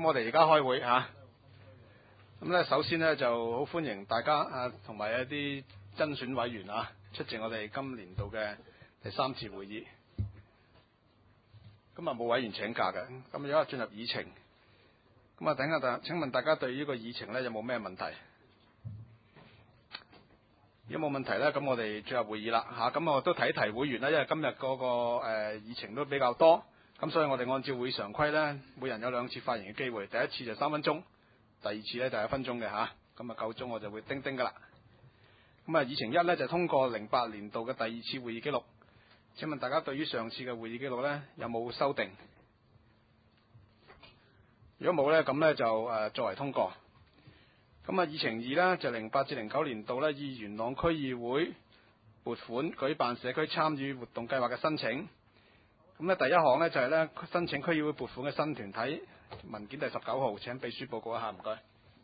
咁我哋而家開會嚇。咁咧，首先咧就好歡迎大家同埋一啲甄選委員出席我哋今年度嘅第3次會議。今日冇委員請假嘅，咁而家進入議程。咁啊，等下請問大家對呢個議程咧有冇咩問題？如果冇問題咧，咁我哋進入會議啦嚇。咁我都提一提會員啦，因為今日嗰個議程都比較多，咁所以我哋按照會議常規咧，每人有2次發言嘅機會。第一次就3分鐘，第二次咧就1分鐘嘅嚇。咁啊夠鐘我就會叮叮噶啦。咁啊，議程1咧就通過08年度嘅第2次會議記錄。請問大家對於上次嘅會議記錄咧有冇修訂？如果冇咧，咁咧就作為通過。咁啊，議程2咧就08至09年度咧以元朗區議會撥款舉辦社區參與活動計劃嘅申請。咁咧第一項咧就係咧申請區議會撥款嘅新團體文件第19號，請秘書報告一下，唔該。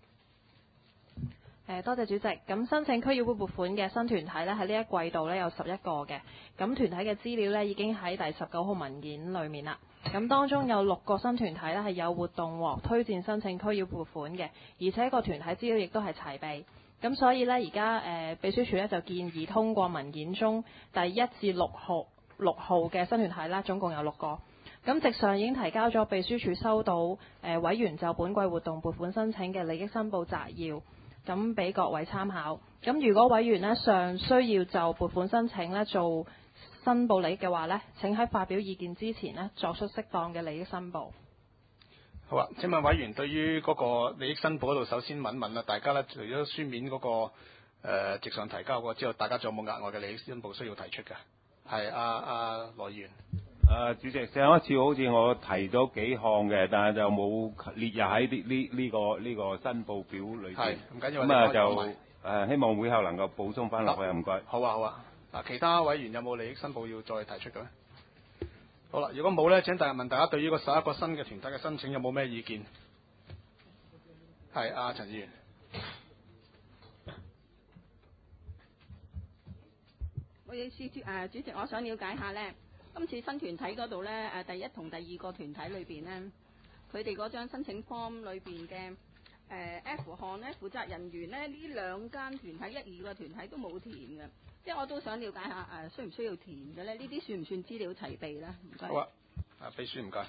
多謝主席。咁申請區議會撥款嘅新團體咧喺呢一季度咧有11個嘅。咁團體嘅資料咧已經喺第19號文件裏面啦。咁當中有6個新團體咧係有活動獲推薦申請區議會撥款嘅，而且個團體資料亦都係齊備。咁所以咧而家秘書處咧就建議通過文件中第1至6號嘅新團體啦，總共有6個。咁席上已經提交咗秘書處收到委員就本季活動撥款申請嘅利益申報摘要。咁俾各位參考。咁如果委員呢尚需要就撥款申請呢做申報利益嘅話呢，請喺發表意見之前呢作出適當嘅利益申報。 好啊，請問委員對於嗰個利益申報嗰度，首先問一問啦，大家呢除咗書面嗰個席上提交過之後，大家仲有冇額外嘅利益申報需要提出嘅？係羅議員。 主席，上一次好似我提咗幾項嘅，但係就冇列入喺呢個申報表裏邊。係，唔緊要。咁就希望會後能夠補充翻落去，唔該。 好啊好啊。嗱，其他委員有冇利益申報要再提出嘅咧？好啦，如果冇咧，請問大家對於個11個新嘅團體嘅申請有冇咩意見？係陳議員。 我意思主席，我想了解下咧。今次新團體嗰度咧，第1同第2個團體裏邊咧，佢哋嗰張申請 form 裏邊嘅F 項咧，負責人員咧，呢2間團體1、2個團體都冇填嘅，即係我都想了解下需唔需要填嘅咧？呢啲算唔算資料齊備咧？唔該。 好啊，秘書唔該。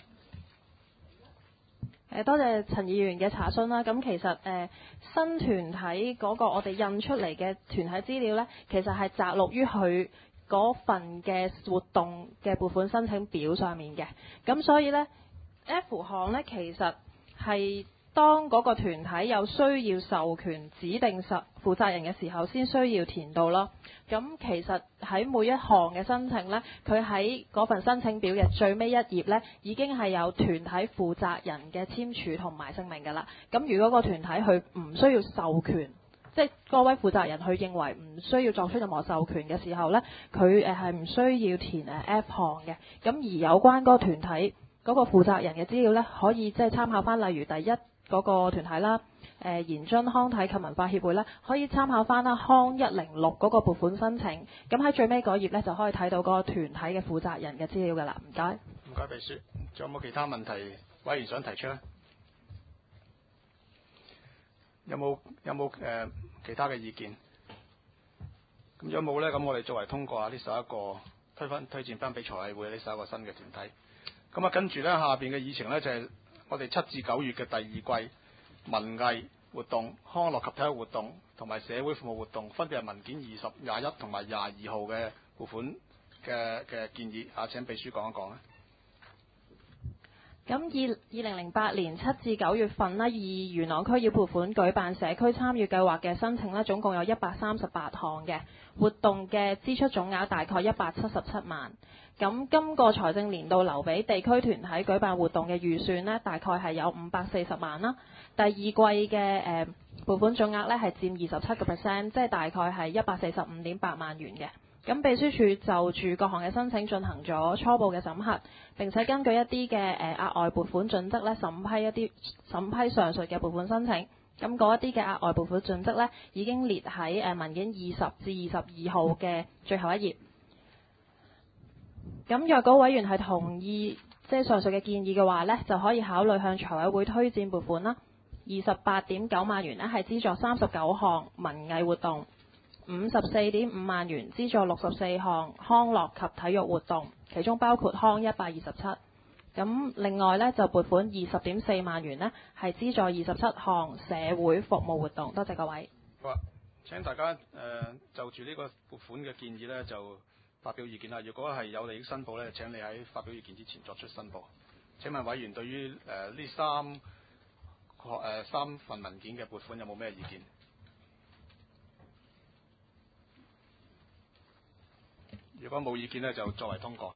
多謝陳議員嘅查詢啦。咁其實新團體嗰個我哋印出嚟嘅團體資料咧，其實係摘錄於佢嗰份嘅活動嘅撥款申請表上面嘅。咁所以呢 F 項呢，其實係當嗰個團體有需要授權指定負責人嘅時候先需要填到咯。咁其實喺每一項嘅申請呢，佢喺嗰份申請表嘅最尾一頁呢，已經係有團體負責人嘅簽署同埋姓名㗎啦。咁如果個團體佢唔需要授權，即係各位負責人佢認為唔需要作出任何授權嘅時候呢，佢係唔需要填F 項嘅。咁而有關嗰個團體嗰個負責人嘅資料呢，可以即係參考翻，例如第1嗰個團體啦，延津康體及文化協會呢，可以參考翻啦康106嗰個撥款申請。咁喺最尾嗰頁呢，就可以睇到嗰個團體嘅負責人嘅資料㗎啦。唔該。 唔該，秘書。仲有冇其他問題委員想提出呢？有冇其他嘅意見？咁如果冇咧，咁我哋作為通過呢11個推薦翻俾財委會呢11個新嘅團體。咁跟住咧下邊嘅議程咧就係我哋7至9月嘅第2季文藝活動、康樂及體育活動同埋社會服務活動，分別係文件20、21同埋22號嘅撥款嘅建議。請秘書講一講啦。 咁2008年7至9月份呢，以元朗區要撥款舉辦社區參與計劃嘅申請呢，總共有138項嘅活動嘅支出總額大概177萬。咁今個財政年度留俾地區團體舉辦活動嘅預算呢，大概係有540萬啦。第2季嘅撥款總額呢係佔27%，即係大概係145.8萬元嘅。咁秘書處就住各項嘅申請進行咗初步嘅審核，並且根據一啲嘅額外撥款準則咧審批上述嘅撥款申請。咁嗰一啲嘅額外撥款準則咧已經列喺文件20至22號嘅最後一頁。咁若果委員係同意即係上述嘅建議嘅話呢，就可以考慮向財委會推薦撥款啦。28.9萬元呢係資助39項文藝活動，54.5萬元資助64項康樂及體育活動，其中包括康127。咁另外呢，就撥款20.4萬元呢係資助27項社會服務活動。多謝各位。 好啊，請大家就住呢個撥款嘅建議呢，就發表意見啦。如果係有利益申報呢，請你喺發表意見之前作出申報。請問委員對於呢三份文件嘅撥款有冇咩意見？如果冇意見呢，就作為通過。